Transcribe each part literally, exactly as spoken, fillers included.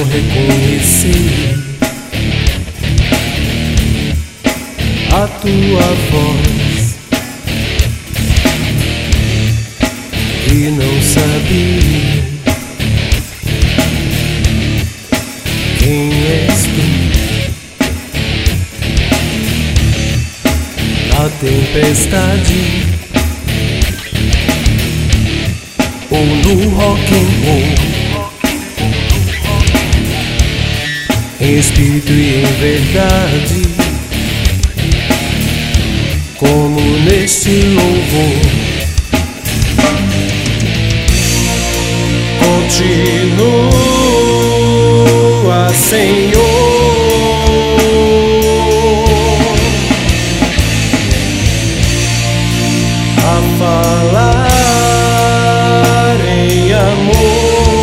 reconhecer a tua voz e não sabia quem és tu. Na tempestade ou no rock and roll, em espírito e em verdade, como neste louvor, continua, Senhor, a falar em amor.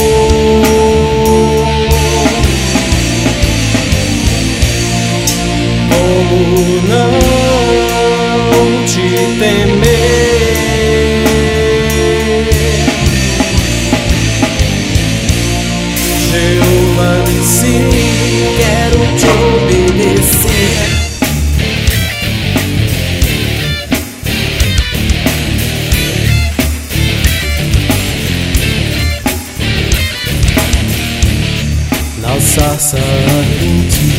Como não te temer, Jeová, sim, quero te obedecer. Na sarça ardente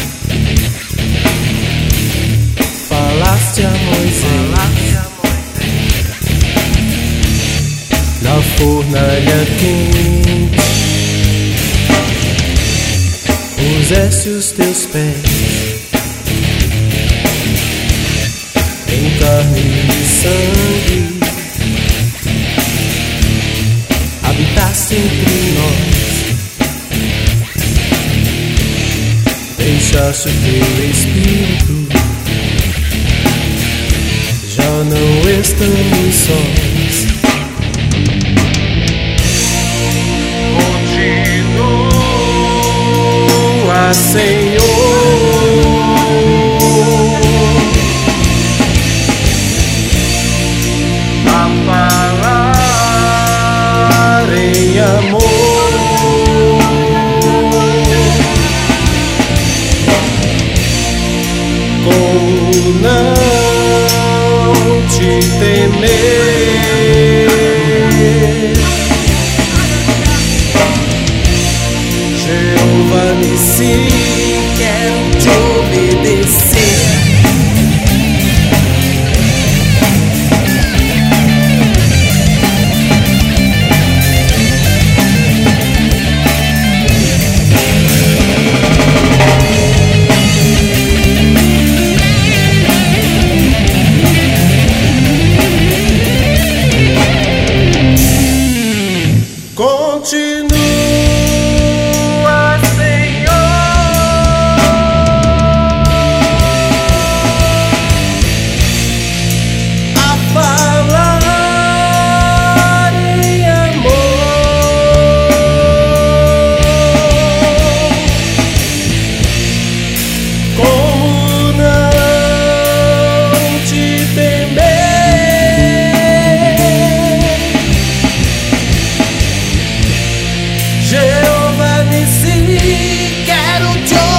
falaste a Moisés, na fornalha quente puseste os teus pés, em carne e sangue habitaste entre nós, deixaste o teu espírito. Já não estamos sós. Continua, Senhor, a falar em amor. Como não te temer, Jeová, Nissi, quero te obedecer. Continua, Senhor, a falar em amor. Como não te temer, Jeová, Nissi, quero te